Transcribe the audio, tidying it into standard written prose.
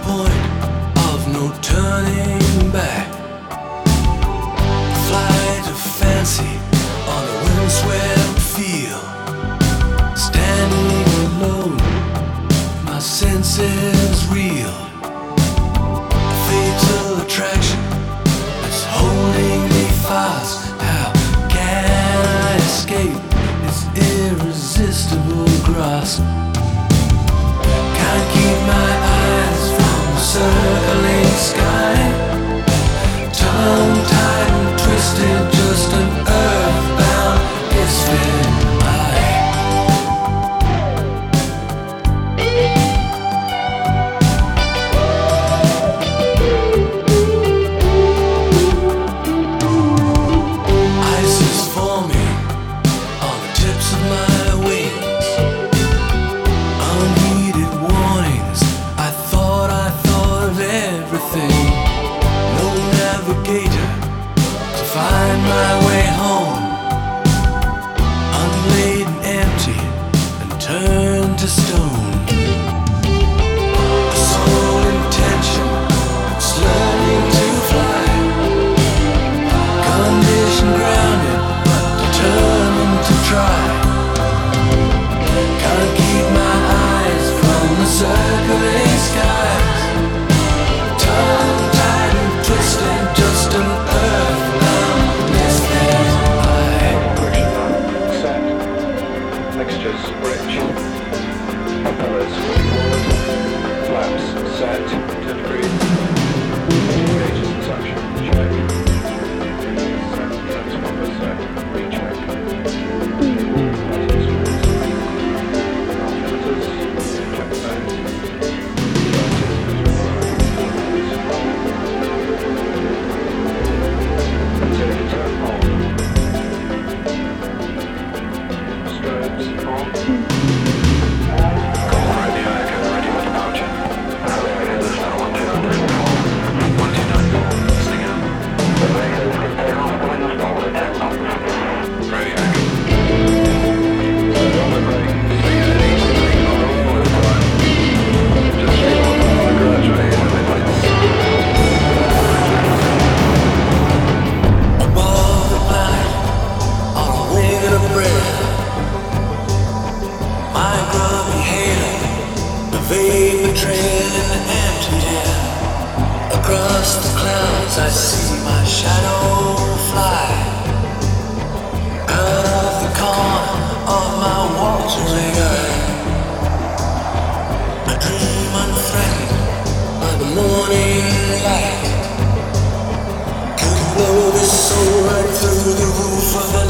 point of no turning back. A flight of fancy on a windswept field. Standing alone, my senses reel. A fatal attraction is holding me fast. How can I escape its irresistible grasp? Can't keep my eyes from the circling sky. Tongue-tied and twisted, just an earthbound misfit. Ice is forming on the tips of my wings. Unheeded warnings, I thought of everything. No navigator to find my way home. Unladen, empty, and turned to stone. A sole intention, it's learning to fly. Condition grounded, but determined to try. Can't keep my eyes from the circling skies. Tongue-tied and twisted, just an earthbound misfit. Set. Mixtures rich. Propellers fully forward. Flaps set. 10 degrees. Gauges and suction. Check. Set. Transformer set. Recheck. Check the bands. Turn on. Strobes on. Call radio echo ready for departure. Elevator is now 1294. 1294, listening out. Elevator is take off winds forward 10 knots. Radio echo. On the brake, speed at easy, 3 mile all the time. Just 3 mile gradually in the limits. Above the planet, on a wing and a breath. My grubby halo, the vapor trail in the empty air. Across the clouds I see my shadow fly. Out of the corner of my watering eye, I dream unthreatened by the morning light. Could blow this soul right through the roof of